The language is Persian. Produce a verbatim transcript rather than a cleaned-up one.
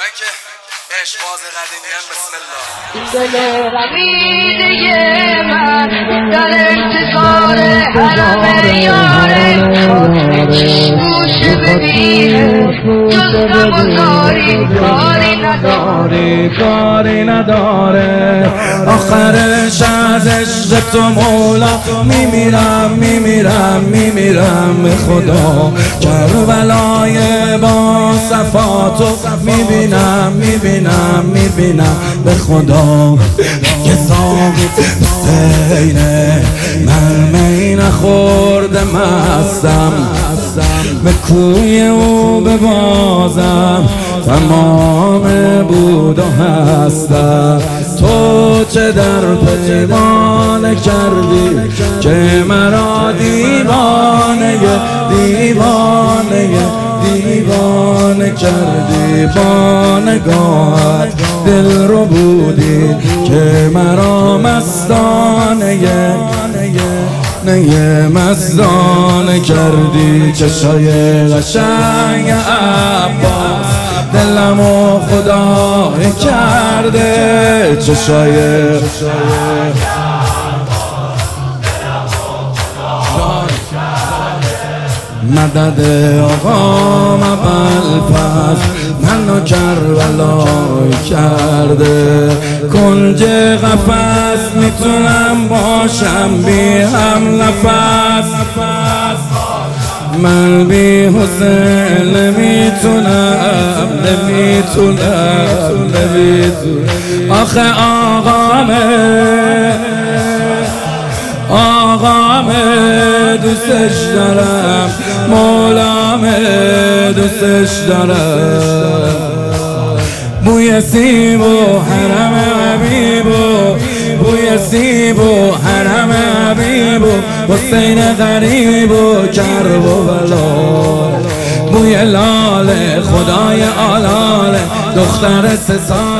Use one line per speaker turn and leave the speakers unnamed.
من که عشق‌باز قدیمیم. بسم الله.
دل رمیده من در انتظار حرم یاره گوش ببینه جز غم و زاری کاری نداره
کاری نداره. آخرش از عشق تو مولا میمیرم میمیرم میمیرم به خدا. کربلای با صفاتو میبینم میبینم میبینم به خدا. که ساقی حسینه من می نخورده مستم به کوی او ببازم تمام بود و هستم. تو چه در پیمانه کردی که مرا دیوانه دیوانه دیوانه کردی. با نگاهت دل رو بودی که مرا مستانه نه مستانه کردی. چشای قشنگ عباس دلمو خدا کرده. چشای مدد آقا مبلفز منو کربلای کرده. کنج قفس میتونم باشم بی هم نفس. من بی حسین نمیتونم نمیتونم نمیتونم. آخه آقامه آقامه دوستش دارم مولامه دوستش دارم. بوی سیب و حرم حبیب و بوی سیب و حرم حبیب و حسین غریب و کرب و بلا. بوی لاله خدای آلاله دختر سه سال